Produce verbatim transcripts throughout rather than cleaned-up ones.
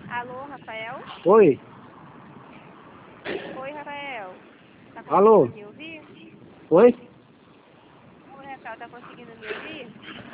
Alô, Rafael? Oi. Oi, Rafael. Tá Alô. conseguindo me ouvir? Oi? Oi, Rafael, tá conseguindo me ouvir?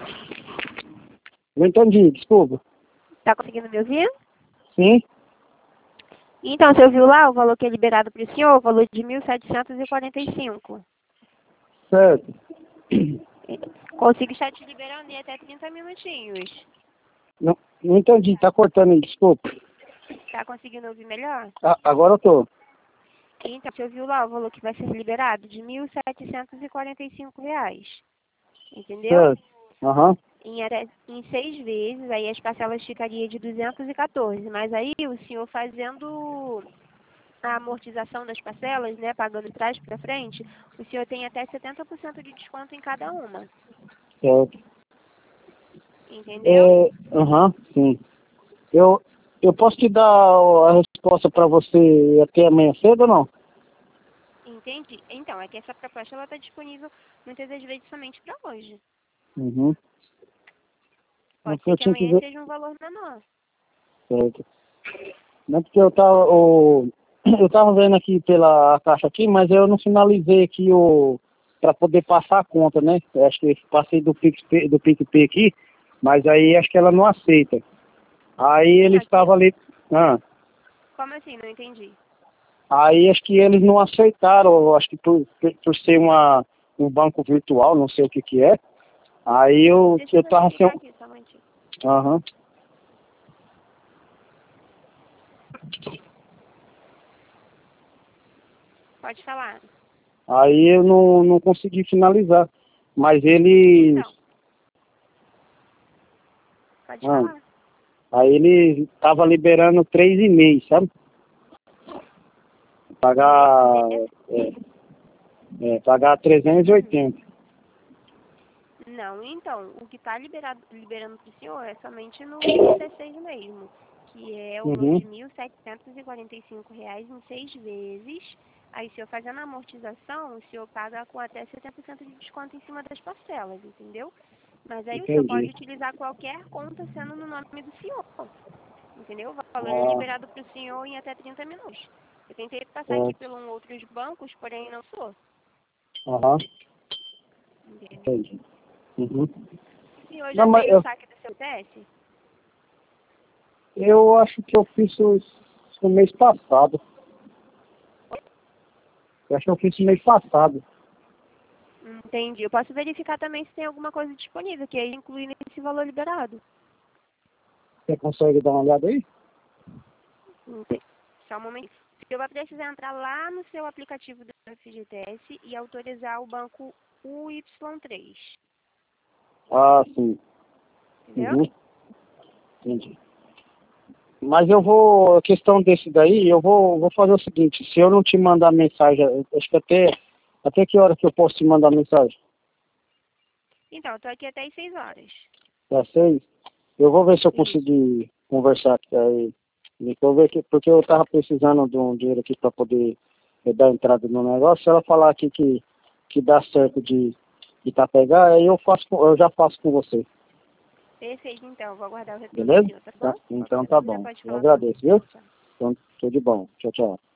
Não entendi, desculpa. Tá conseguindo me ouvir? Sim? Então, você ouviu lá o valor que é liberado para o senhor? O valor de mil setecentos e quarenta e cinco. Certo. Consigo estar te liberando em até trinta minutinhos. Não, não entendi, tá cortando aí, desculpa. Tá conseguindo ouvir melhor? Ah, agora eu tô. Então, você ouviu lá o valor que vai ser liberado? De mil setecentos e quarenta e cinco reais. Entendeu? Certo. Aham. Em, até- em seis vezes, aí as parcelas ficariam de duzentos e quatorze. Mas aí o senhor fazendo a amortização das parcelas, né, pagando de trás para frente, o senhor tem até setenta por cento de desconto em cada uma. Certo. Entendeu? É, aham, sim. Eu, eu posso te dar a resposta pra você até amanhã cedo ou não? Entendi. Então, é que essa proposta ela está disponível muitas das vezes somente para hoje. Uhum. Não, Pode porque ser eu que tinha que amanhã ver. seja um valor menor. Certo. Não é porque eu tava. O, eu tava vendo aqui pela caixa aqui, mas eu não finalizei aqui o. Pra poder passar a conta, né? Eu acho que passei do PicPay, do PicPay aqui, mas aí acho que ela não aceita. Aí Sim, ele aqui. estava ali. Ah, Como assim? Não entendi. aí acho que eles não aceitaram, eu acho que por, por por ser uma, um banco virtual, não sei o que que é. Aí eu, Deixa eu eu tava sem. verificar aqui, só um momentinho. Aham. Pode falar. Aí eu não, não consegui finalizar. Mas eles. Então, pode Ah, falar. aí ele tava liberando três e meio, sabe? Pagar. Ne- É, é, pagar trezentos e Hum. oitenta. Não, então, o que está liberado, liberando para o senhor é somente no I P seis mesmo, que é o valor Uhum. de mil setecentos e quarenta e cinco reais em seis vezes. Aí, se eu fazendo a amortização, o senhor paga com até setenta por cento de desconto em cima das parcelas, entendeu? Mas aí o senhor pode Entendi. utilizar qualquer conta sendo no nome do senhor, entendeu? O valor é Ah, liberado para o senhor em até trinta minutos. Eu tentei passar aqui certo. pelos outros bancos, porém não sou, Aham. entendeu? Entendi. Uhum. O senhor Não, já mas fez o eu, saque do seu teste? eu acho que eu fiz isso no mês passado. Eu acho que eu fiz isso no mês passado. Entendi. Eu posso verificar também se tem alguma coisa disponível, que aí inclui nesse valor liberado. Você consegue dar uma olhada aí? Ente- Só um momento. Você vai precisar entrar lá no seu aplicativo do F G T S e autorizar o banco U Y três. Ah, sim. Entendeu? Uhum. Entendi. Mas eu vou, a questão desse daí, eu vou, vou fazer o seguinte, se eu não te mandar mensagem, eu acho que até, até que hora que eu posso te mandar mensagem? Então, eu tô aqui até às seis horas. Às seis? Eu vou ver se eu Isso. conseguir conversar aqui aí. Eu vou ver aqui, porque eu tava precisando de um dinheiro aqui para poder eh, dar entrada no negócio. Se ela falar aqui que, que dá certo de, de tá pegar, aí eu faço, com- eu já faço com você. Perfeito, então. Vou aguardar o retorno do Beleza? senhor, tá bom? Tá, então Qualquer tá dúvida bom. pode Eu falar comigo. agradeço, viu? Tchau. Então, tudo de bom. Tchau, tchau.